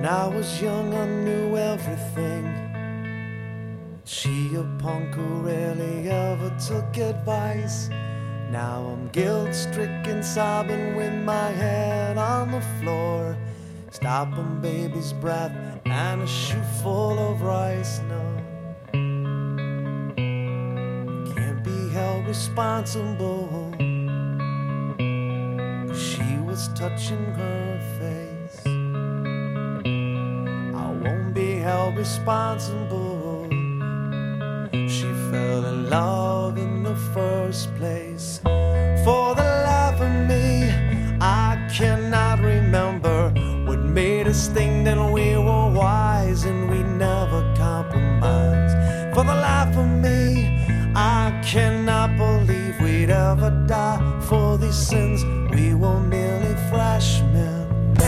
When I was young, I knew everything. She, a punk who rarely ever took advice. Now I'm guilt-stricken, sobbing with my head on the floor, stopping baby's breath and a shoe full of rice. No, can't be held responsible, 'cause she was touching her face. I won't be held responsible. She fell in love in the first place. For the life of me, I cannot remember what made us think that we were wise and we never compromised. For the life of me, I cannot believe we'd ever die for these sins. We were merely freshmen.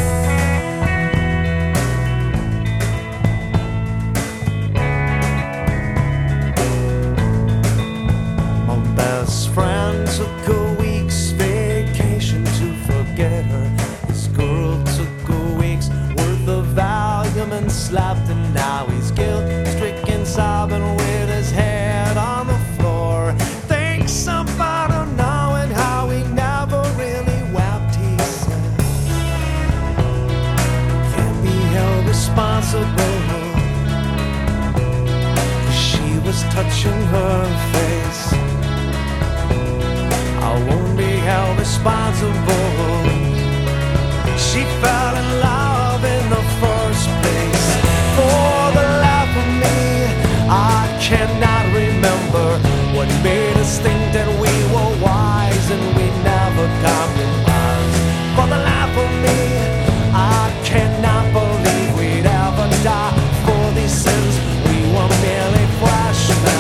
Best friend took a week's vacation to forget her. His girl took a week's worth of Valium and slapped him. Now he's guilt-stricken, sobbing with his head on the floor. Thanks about her knowing how he never really wept, he said. Can't be held responsible, 'cause she was touching her face. I won't be held responsible. She fell in love in the first place. For the life of me, I cannot remember what made us think that we were wise and we never compromised. For the life of me, I cannot believe we'd ever die for these sins. We were merely freshmen.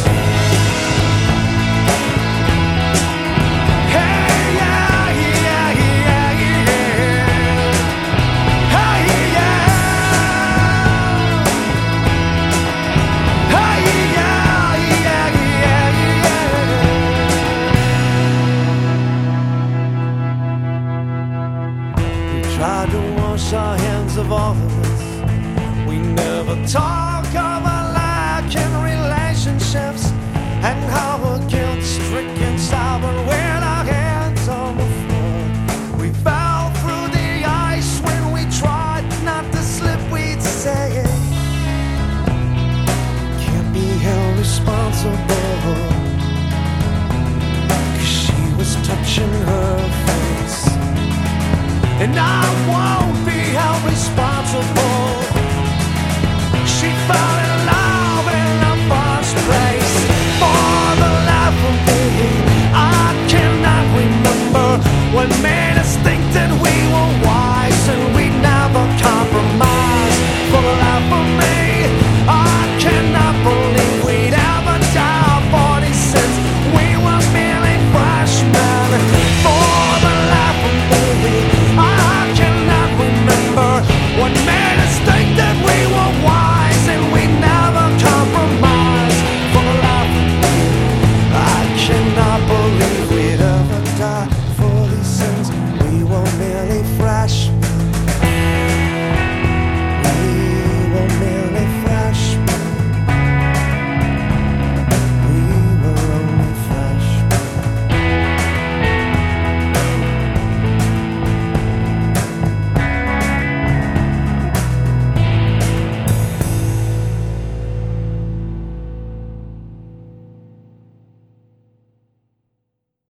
Tried to wash our hands of all of this. We never talk of our lack in relationships and how we're guilt-stricken, sobbing with our hands on the floor. We fell through the ice when we tried not to slip, we'd say it. Can't be held responsible, 'cause she was touching her face. And I won't be held responsible.